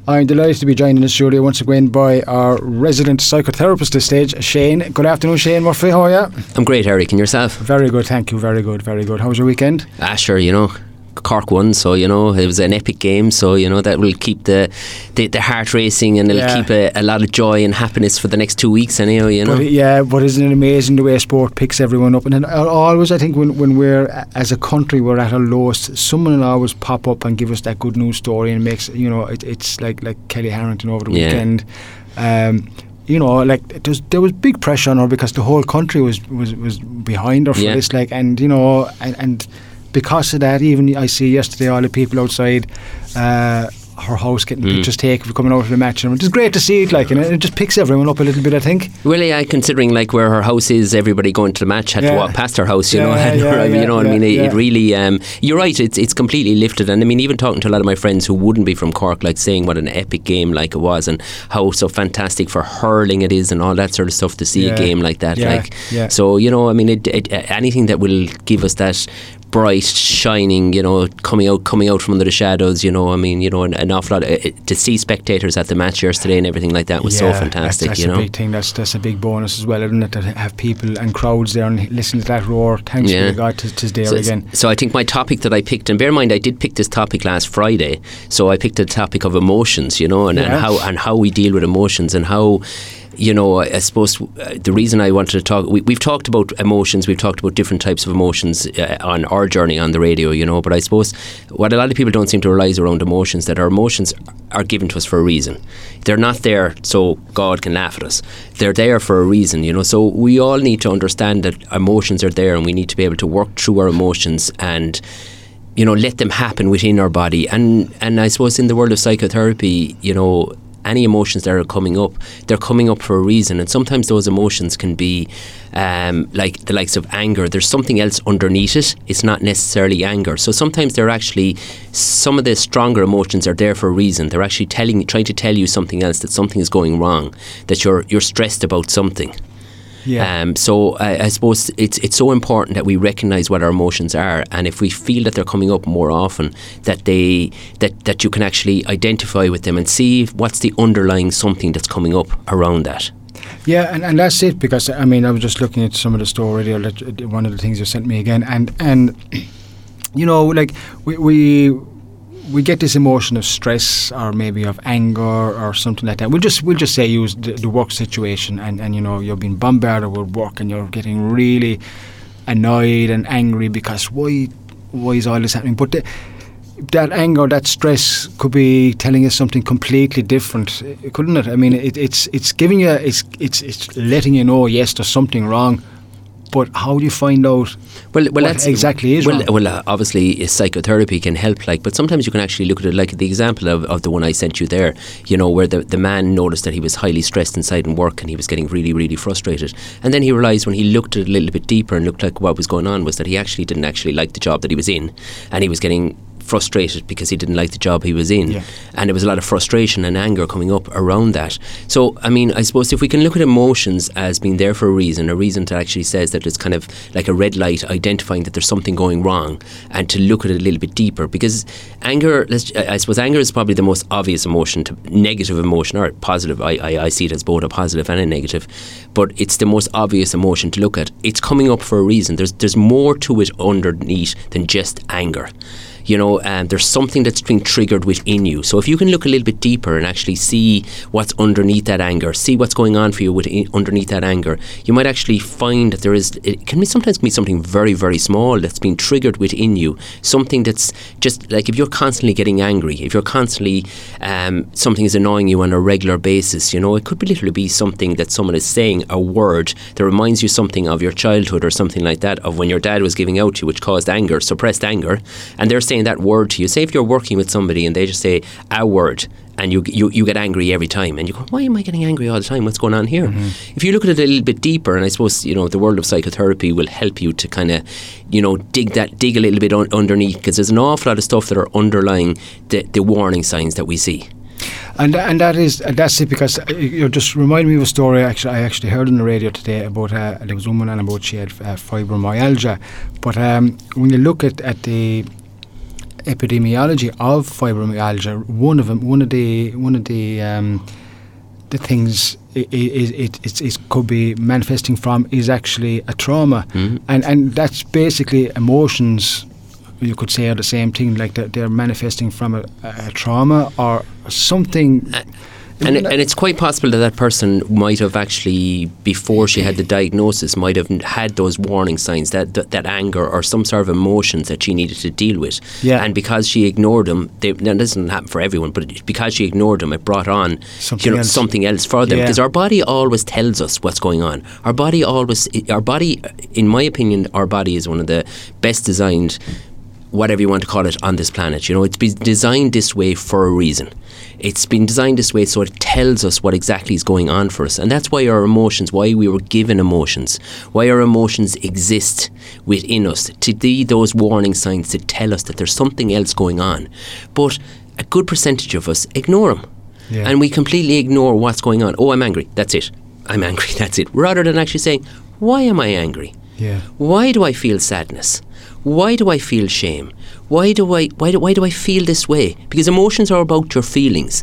I'm delighted to be joined in the studio once again by our resident psychotherapist this stage, Shane. Good afternoon, Shane Murphy. How are you? I'm great, Eric. And yourself? Very good, thank you. Very good, very good. How was your weekend? Sure, Cork won, so it was an epic game, so that will keep the heart racing, and it'll keep a lot of joy and happiness for the next 2 weeks anyhow, But isn't it amazing the way sport picks everyone up? And then always, I think when we're as a country we're at our lowest, someone will always pop up and give us that good news story, and makes it's like Kelly Harrington over the weekend. There was big pressure on her because the whole country was behind her for this, and because of that, even I see yesterday all the people outside her house getting pictures taken for coming out of the match, and it's great to see it, and it just picks everyone up a little bit, I think. Well, considering where her house is, everybody going to the match had to walk past her house, It really, you're right, it's completely lifted. And I mean, even talking to a lot of my friends who wouldn't be from Cork, saying what an epic game it was, and how so fantastic for hurling it is, and all that sort of stuff, to see a game like that. So anything that will give us that bright, shining, coming out from under the shadows, an awful lot to see spectators at the match yesterday and everything like that was so fantastic. That's a big thing. That's a big bonus as well, isn't it? To have people and crowds there and listen to that roar. Thanks be to God, tis there again. So I think my topic that I picked, and bear in mind I did pick this topic last Friday, so I picked the topic of emotions, and how we deal with emotions, and how. I suppose the reason I wanted to talk, we've talked about emotions, we've talked about different types of emotions on our journey on the radio, but I suppose what a lot of people don't seem to realise around emotions, that our emotions are given to us for a reason. They're not there so God can laugh at us. They're there for a reason, so we all need to understand that emotions are there, and we need to be able to work through our emotions and let them happen within our body. And I suppose in the world of psychotherapy, any emotions that are coming up, they're coming up for a reason, and sometimes those emotions can be like the likes of anger. There's something else underneath it. It's not necessarily anger. So sometimes they're actually, some of the stronger emotions are there for a reason. They're actually trying to tell you something else, that something is going wrong, that you're stressed about something. So I suppose it's so important that we recognise what our emotions are, and if we feel that they're coming up more often, that you can actually identify with them and see what's the underlying something that's coming up around that. Yeah, and that's it, because I was just looking at some of the story earlier, one of the things you sent me again, and we get this emotion of stress, or maybe of anger or something like that. We'll just say use the work situation, and you're being bombarded with work, and you're getting really annoyed and angry because why is all this happening? But that anger, that stress could be telling us something completely different, couldn't it? It's giving you, it's letting you know, yes, there's something wrong. But how do you find out what exactly is wrong? Well, obviously psychotherapy can help, but sometimes you can actually look at it like the example of the one I sent you there, where the man noticed that he was highly stressed inside in work, and he was getting really, really frustrated. And then he realised, when he looked at it a little bit deeper and looked like what was going on, was that he actually didn't actually like the job that he was in, and he was getting frustrated because he didn't like the job he was in, and there was a lot of frustration and anger coming up around that. So I suppose if we can look at emotions as being there for a reason that actually says that it's kind of like a red light identifying that there's something going wrong, and to look at it a little bit deeper, because anger, I suppose anger is probably the most obvious emotion, negative emotion or positive. I see it as both a positive and a negative, but it's the most obvious emotion to look at. It's coming up for a reason. There's more to it underneath than just anger. There's something that's being triggered within you. So if you can look a little bit deeper and actually see what's underneath that anger, see what's going on for you underneath that anger, you might actually find that it can sometimes be something very, very small that's being triggered within you. Something that's just like, if you're constantly getting angry, if you're constantly something is annoying you on a regular basis, it could literally be something that someone is saying, a word that reminds you something of your childhood or something like that, of when your dad was giving out to you, which caused anger, suppressed anger, and they're saying that word to you. Say if you're working with somebody and they just say a word, and you get angry every time, and you go, why am I getting angry all the time? What's going on here? Mm-hmm. If you look at it a little bit deeper, and I suppose the world of psychotherapy will help you to kind of dig a little bit underneath, because there's an awful lot of stuff that are underlying the warning signs that we see. And that's it, because you just remind me of a story I actually heard on the radio today about there was a woman and she had fibromyalgia, but when you look at the epidemiology of fibromyalgia, one of the things it could be manifesting from is actually a trauma, and that's basically emotions. You could say are the same thing, like they're manifesting from a trauma or something. And it's quite possible that person might have actually, before she had the diagnosis, might have had those warning signs, that anger or some sort of emotions that she needed to deal with. Yeah. And because she ignored them, now this doesn't happen for everyone, but because she ignored them, it brought on something else for them. Because our body always tells us what's going on. Our body, in my opinion, our body is one of the best designed, whatever you want to call it, on this planet. It's been designed this way for a reason. It's been designed this way so it tells us what exactly is going on for us. And that's why our emotions, why we were given emotions, why our emotions exist within us, to be those warning signs to tell us that there's something else going on. But a good percentage of us ignore them. Yeah. And we completely ignore what's going on. Oh, I'm angry. That's it. I'm angry. That's it. Rather than actually saying, why am I angry? Yeah. Why do I feel sadness? Why do I feel shame? Why do I feel this way? Because emotions are about your feelings.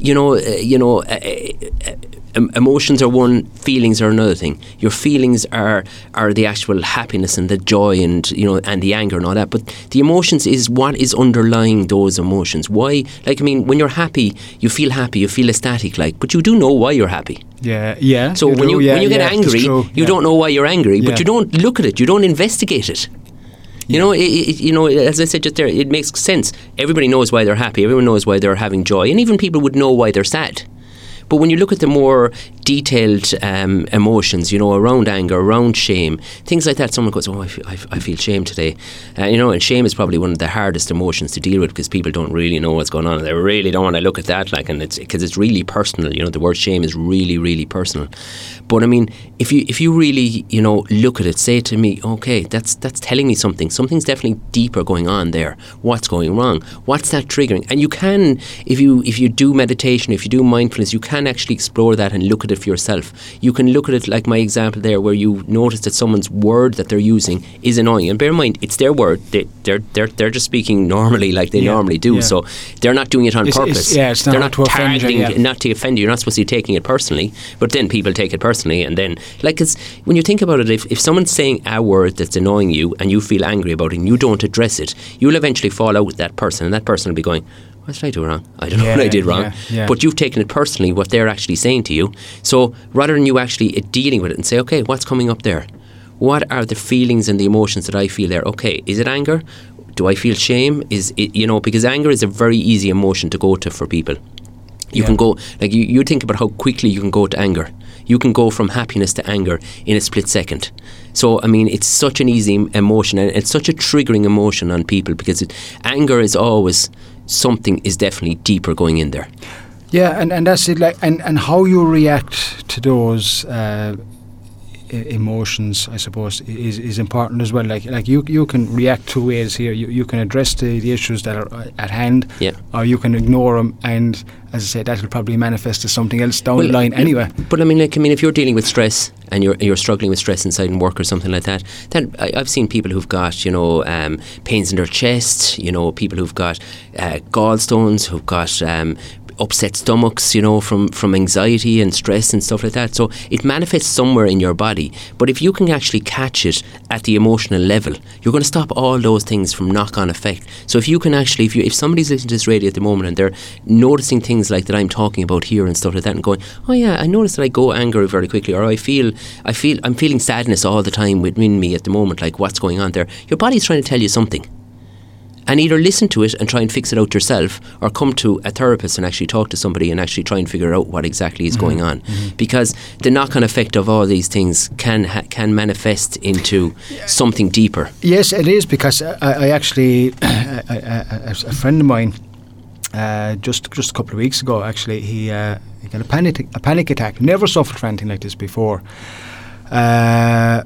Emotions are one, feelings are another thing. Your feelings are the actual happiness and the joy and the anger and all that. But the emotions is what is underlying those emotions. Why? When you're happy, you feel ecstatic, but you do know why you're happy. Yeah. So when you get angry, you don't know why you're angry, but you don't look at it, you don't investigate it. As I said just there, it makes sense. Everybody knows why they're happy. Everyone knows why they're having joy. And even people would know why they're sad. But when you look at the more detailed emotions, around anger, around shame, things like that, someone goes, oh, I feel shame today. And shame is probably one of the hardest emotions to deal with because people don't really know what's going on. And they really don't want to look at that, and it's because it's really personal. The word shame is really, really personal. But if you really, look at it, say to me, okay, that's telling me something. Something's definitely deeper going on there. What's going wrong? What's that triggering? And you can, if you do meditation, if you do mindfulness, you can actually explore that and look at it for yourself. You can look at it like my example there, where you notice that someone's word that they're using is annoying. And bear in mind, it's their word. They're just speaking normally like they normally do. Yeah. So they're not doing it on purpose. It's not they're not to offend you. Not to offend you. You're not supposed to be taking it personally. But then people take it personally, and then cause when you think about it, if someone's saying a word that's annoying you and you feel angry about it and you don't address it, you'll eventually fall out with that person, and that person will be going, what did I do wrong? I don't know what I did wrong. Yeah. But you've taken it personally, what they're actually saying to you. So rather than you actually dealing with it and say, okay, what's coming up there? What are the feelings and the emotions that I feel there? Okay, is it anger? Do I feel shame? Is it, because anger is a very easy emotion to go to for people. You can go, you think about how quickly you can go to anger. You can go from happiness to anger in a split second. So, it's such an easy emotion, and it's such a triggering emotion on people because anger is always something is definitely deeper going in there. Yeah, and that's it. And how you react to those emotions, I suppose, is important as well. Like you can react two ways here. You can address the issues that are at hand, or you can ignore them, and as I said, that will probably manifest as something else down the line anyway. But if you're dealing with stress and you're struggling with stress inside in work or something like that, then I've seen people who've got pains in their chest, people who've got gallstones, who've got upset stomachs, from anxiety and stress and stuff like that. So it manifests somewhere in your body. But if you can actually catch it at the emotional level, you're going to stop all those things from knock-on effect. So if you can actually, if somebody's listening to this radio at the moment and they're noticing things like that I'm talking about here and stuff like that, and going, oh yeah, I notice that I go angry very quickly, or I'm feeling sadness all the time within me at the moment, like what's going on there? Your body's trying to tell you something. And either listen to it and try and fix it out yourself, or come to a therapist and actually talk to somebody and actually try and figure out what exactly is going on. Mm-hmm. Because the knock-on effect of all these things can manifest into something deeper. Yes, it is, because I actually, a friend of mine, just a couple of weeks ago, actually, he got a panic attack. Never suffered from anything like this before. But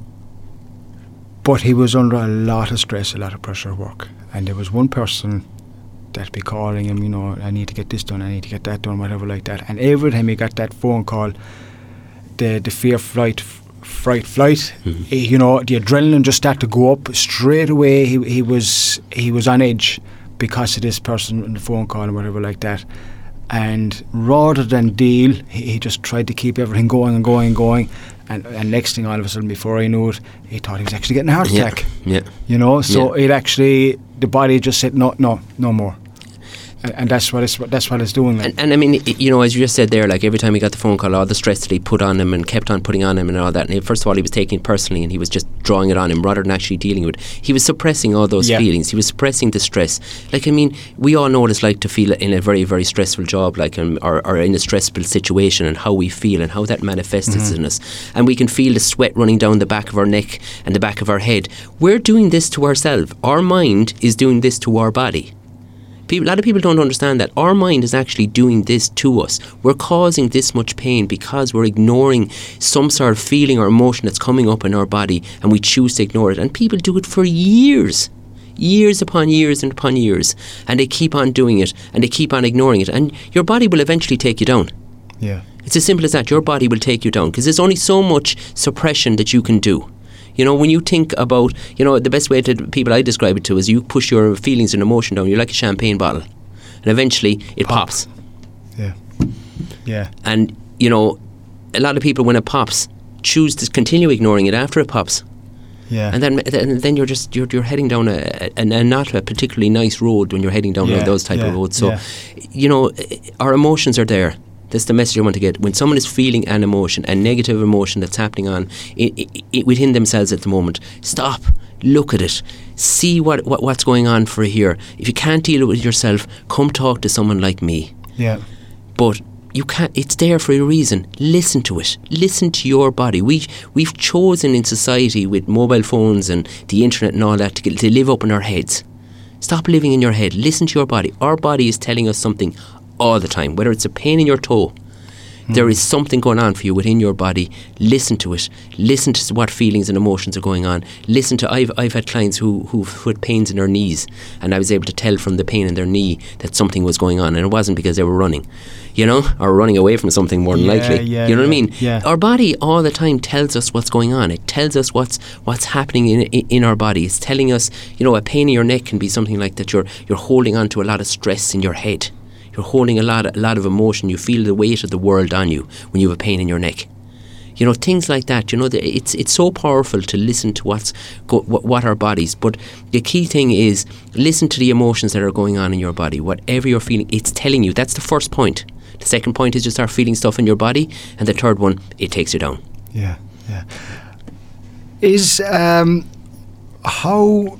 he was under a lot of stress, a lot of pressure at work. And there was one person that'd be calling him, I need to get this done, I need to get that done, whatever like that. And every time he got that phone call, the fear, flight, mm-hmm. The adrenaline just started to go up straight away. He was on edge. because of this person in the phone call or whatever like that. And rather than deal, he just tried to keep everything going and going and going. And next thing, all of a sudden, before I knew it, he thought he was actually getting a heart attack. Yeah. You know, so it actually, the body just said, no more. And that's what it's doing. Like. And I mean, you know, as you just said there, like every time he got the phone call, all the stress that he put on him and kept on putting on him and all that. And first of all, he was taking it personally and he was just drawing it on him rather than actually dealing with it. He was suppressing all those feelings. He was suppressing the stress. Like, I mean, we all know what it's like to feel in a very, very stressful job, like, or in a stressful situation, and how we feel and how that manifests in us. And we can feel the sweat running down the back of our neck and the back of our head. We're doing this to ourselves. Our mind is doing this to our body. A lot of people don't understand that our mind is actually doing this to us. We're causing this much pain because we're ignoring some sort of feeling or emotion that's coming up in our body, and we choose to ignore it. And people do it for years upon years and upon years, and they keep on doing it and they keep on ignoring it, and your body will eventually take you down. Yeah, it's as simple as that. Your body will take you down because there's only so much suppression that you can do. You know, when you think about, you know, the best way to people I describe it to is you push your feelings and emotion down. You're like a champagne bottle, and eventually it pops. Yeah. And you know, a lot of people, when it pops, choose to continue ignoring it after it pops. Yeah. And then you're heading down a not a particularly nice road when you're heading down those type of roads. So, you know, our emotions are there. That's the message I want to get. When someone is feeling an emotion, a negative emotion that's happening on within themselves at the moment, stop, look at it, see what's going on for here. If you can't deal with it yourself, come talk to someone like me. Yeah. But you can't. It's there for a reason. Listen to it. Listen to your body. We've chosen in society with mobile phones and the internet and all that to live up in our heads. Stop living in your head. Listen to your body. Our body is telling us something all the time, whether it's a pain in your toe, there is something going on for you within your body. Listen to it. Listen to what feelings and emotions are going on. Listen to, I've had clients who've had pains in their knees, and I was able to tell from the pain in their knee that something was going on, and it wasn't because they were running, you know, or running away from something more than likely. You know what I mean? Yeah. Our body all the time tells us what's going on. It tells us what's happening in our body. It's telling us, you know, a pain in your neck can be something like that. You're holding on to a lot of stress in your head. You're holding a lot of emotion. You feel the weight of the world on you when you have a pain in your neck. You know, things like that. You know, it's so powerful to listen to what our bodies. But the key thing is listen to the emotions that are going on in your body. Whatever you're feeling, it's telling you. That's the first point. The second point is you start feeling stuff in your body, and the third one, it takes you down. Yeah. Is how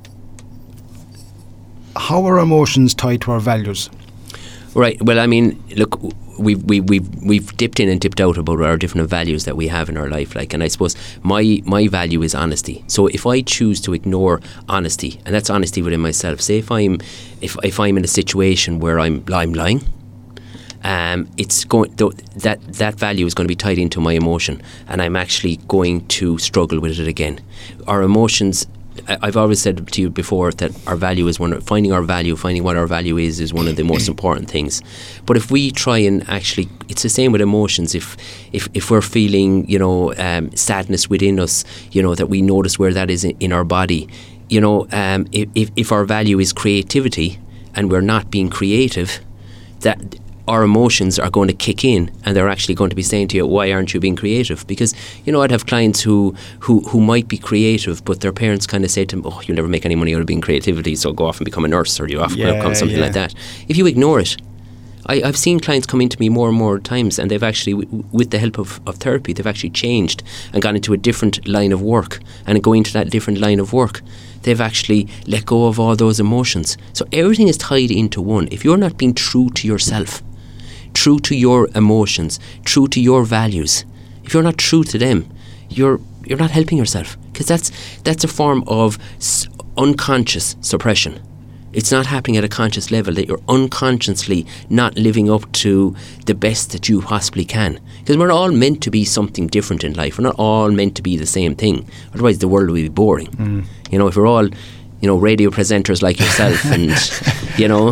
are emotions tied to our values? Right. Well, I mean, look, we've dipped in and dipped out about our different values that we have in our life. Like, and I suppose my value is honesty. So if I choose to ignore honesty, and that's honesty within myself. Say if I'm in a situation where I'm lying, it's going that value is going to be tied into my emotion, and I'm actually going to struggle with it again. Our emotions. I've always said to you before that our value is finding what our value is one of the most important things. But if we try and actually, it's the same with emotions. If we're feeling, you know, sadness within us, you know, that we notice where that is in our body, you know, if our value is creativity and we're not being creative, that our emotions are going to kick in, and they're actually going to be saying to you, why aren't you being creative? Because, you know, I'd have clients who might be creative, but their parents kind of say to them, oh, you'll never make any money out of being creativity, so go off and become a nurse, or you off and become something like that. If you ignore it, I've seen clients come into me more and more times, and they've actually, with the help of therapy, they've actually changed and gone into a different line of work, and going into that different line of work, they've actually let go of all those emotions. So everything is tied into one. If you're not being true to yourself, true to your emotions, true to your values, if you're not true to them, you're not helping yourself, because that's a form of unconscious suppression. It's not happening at a conscious level, that you're unconsciously not living up to the best that you possibly can. Because we're all meant to be something different in life. We're not all meant to be the same thing. Otherwise the world would be boring. You know, if we're all, you know, radio presenters like yourself, and you know,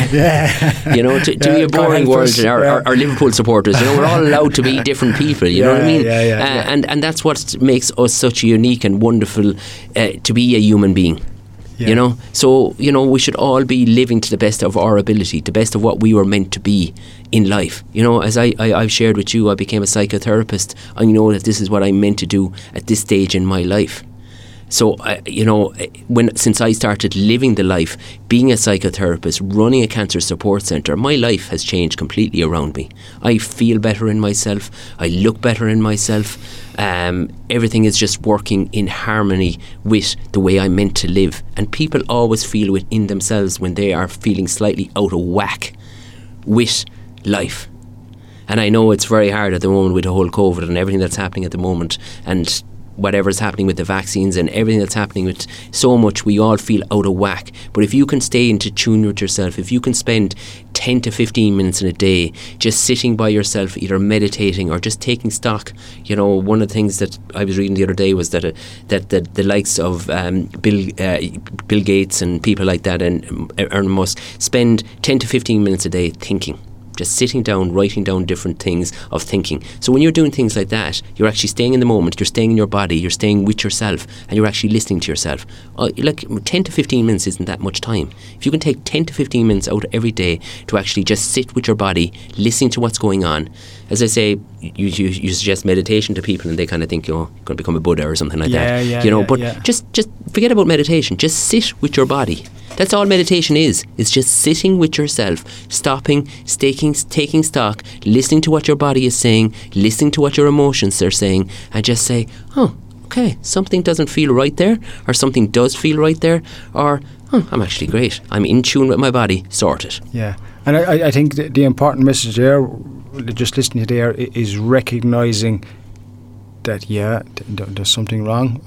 to be a boring world, or Liverpool supporters, you know, we're all allowed to be different people. You know what I mean? And that's what makes us such a unique and wonderful to be a human being. You know, so we should all be living to the best of our ability, the best of what we were meant to be in life. You know, as I've shared with you, I became a psychotherapist. I know that this is what I'm meant to do at this stage in my life. So, since I started living the life, being a psychotherapist, running a cancer support centre, my life has changed completely around me. I feel better in myself. I look better in myself. Everything is just working in harmony with the way I'm meant to live. And people always feel within themselves when they are feeling slightly out of whack with life. And I know it's very hard at the moment with the whole COVID and everything that's happening at the moment, and whatever's happening with the vaccines and everything that's happening with so much, we all feel out of whack. But if you can stay into tune with yourself, if you can spend 10 to 15 minutes in a day just sitting by yourself, either meditating or just taking stock. You know, one of the things that I was reading the other day was that the likes of Bill Gates and people like that and Elon Musk spend 10 to 15 minutes a day thinking. Just sitting down, writing down different things of thinking. So when you're doing things like that, you're actually staying in the moment, you're staying in your body, you're staying with yourself, and you're actually listening to yourself. Like 10 to 15 minutes isn't that much time. If you can take 10 to 15 minutes out every day to actually just sit with your body, listening to what's going on. As I say, you suggest meditation to people and they kind of think, you're going to become a Buddha or something like that. Just forget about meditation. Just sit with your body. That's all meditation is. It's just sitting with yourself, stopping, taking stock, listening to what your body is saying, listening to what your emotions are saying, and just say, oh, okay, something doesn't feel right there, or something does feel right there, or, oh, I'm actually great. I'm in tune with my body. Sort it. Yeah. And I think the important message there, just listening to there, is recognising that, there's something wrong.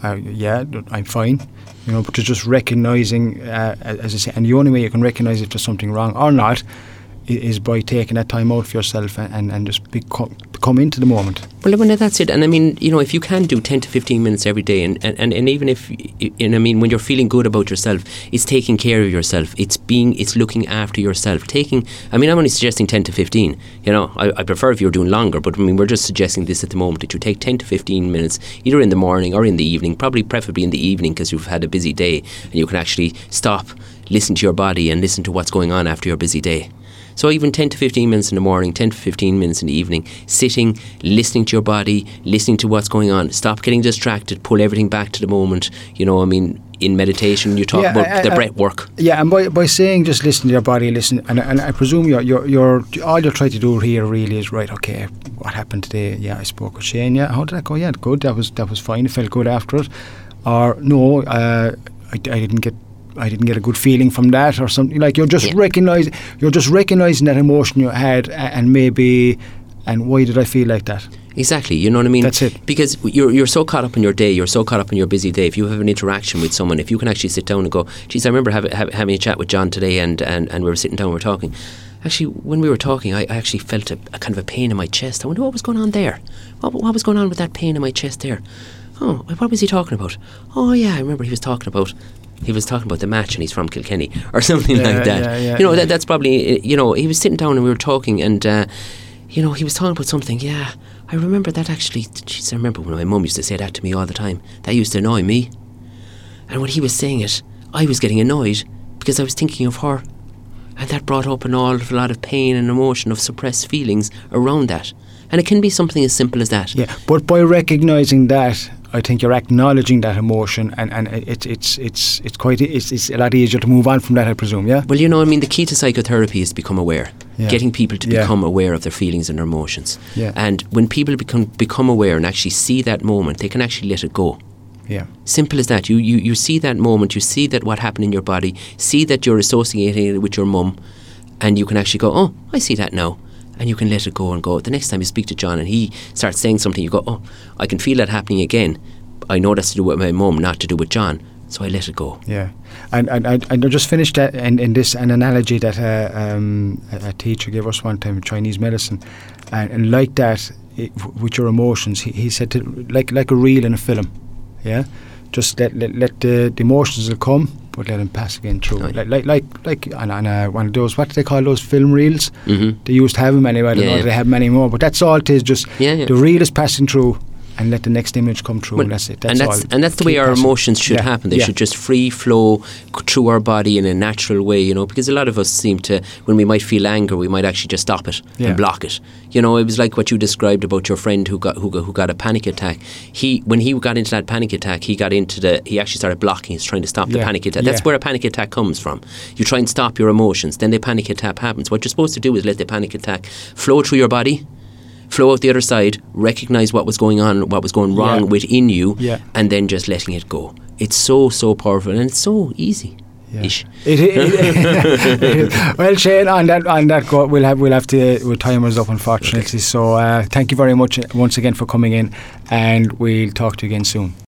I'm fine. You know, but just recognising, as I say, and the only way you can recognise if there's something wrong or not is by taking that time out for yourself and just come into the moment. Well, that's it. And I mean, you know, if you can do 10 to 15 minutes every day, and even if, and I mean, when you're feeling good about yourself, it's taking care of yourself. It's looking after yourself. I'm only suggesting 10 to 15. You know, I prefer if you're doing longer, but I mean, we're just suggesting this at the moment, that you take 10 to 15 minutes, either in the morning or in the evening, probably preferably in the evening because you've had a busy day and you can actually stop, listen to your body and listen to what's going on after your busy day. So even 10 to 15 minutes in the morning, 10 to 15 minutes in the evening, sitting, listening to your body, listening to what's going on. Stop getting distracted, pull everything back to the moment. You know, I mean, in meditation, you talk about the breath work. Yeah, and by saying just listen to your body, and I presume you're all you're trying to do here really is, right, okay, what happened today? Yeah, I spoke with Shane. Yeah, how did that go? Yeah, good. That was fine. It felt good after it. Or no, I didn't get a good feeling from that, or something. Like you're just recognizing that emotion you had, and why did I feel like that? Exactly, you know what I mean? That's it. Because you're so caught up in your day, you're so caught up in your busy day. If you have an interaction with someone, if you can actually sit down and go, geez, I remember having a chat with John today, and we were sitting down, we were talking. Actually, when we were talking, I actually felt a kind of a pain in my chest. I wonder what was going on there. What was going on with that pain in my chest there? Oh, what was he talking about? Oh yeah, I remember he was talking about the match and he's from Kilkenny or something like that. You know, that's probably, you know, he was sitting down and we were talking and, you know, he was talking about something. Yeah, I remember that actually. Jeez, I remember when my mum used to say that to me all the time. That used to annoy me. And when he was saying it, I was getting annoyed because I was thinking of her. And that brought up a lot of pain and emotion of suppressed feelings around that. And it can be something as simple as that. Yeah, but by recognising that, I think you're acknowledging that emotion, and it's a lot easier to move on from that, I presume. Yeah. Well, you know, I mean, the key to psychotherapy is to become aware, getting people to become aware of their feelings and their emotions. Yeah. And when people become aware and actually see that moment, they can actually let it go. Yeah. Simple as that. You see that moment, you see that what happened in your body, see that you're associating it with your mum, and you can actually go, oh, I see that now. And you can let it go and go. The next time you speak to John and he starts saying something, you go, oh, I can feel that happening again. I know that's to do with my mum, not to do with John. So I let it go. Yeah. And I just finished that in this, an analogy that a teacher gave us one time, Chinese medicine. And like that, with your emotions, he said, like a reel in a film. Yeah. Just let the emotions will come, but let them pass again through. Like on one of those, what do they call those, film reels? Mm-hmm. They used to have them anyway. I don't know if they have many more, but that's all it is. Just the reel is passing through, and let the next image come through. Well, and that's it. And that's the way our emotions should happen. They should just free flow through our body in a natural way, you know, because a lot of us seem to, when we might feel anger, we might actually just stop it and block it. You know, it was like what you described about your friend who got a panic attack. When he got into that panic attack, he actually started blocking. He's trying to stop the panic attack. That's where a panic attack comes from. You try and stop your emotions, then the panic attack happens. What you're supposed to do is let the panic attack flow through your body, flow out the other side, recognise what was going on, what was going wrong within you, and then just letting it go. It's so powerful, and it's so easy. Ish. Well, Shane, on that go, we'll have to timers up, unfortunately. Okay. So thank you very much once again for coming in, and we'll talk to you again soon.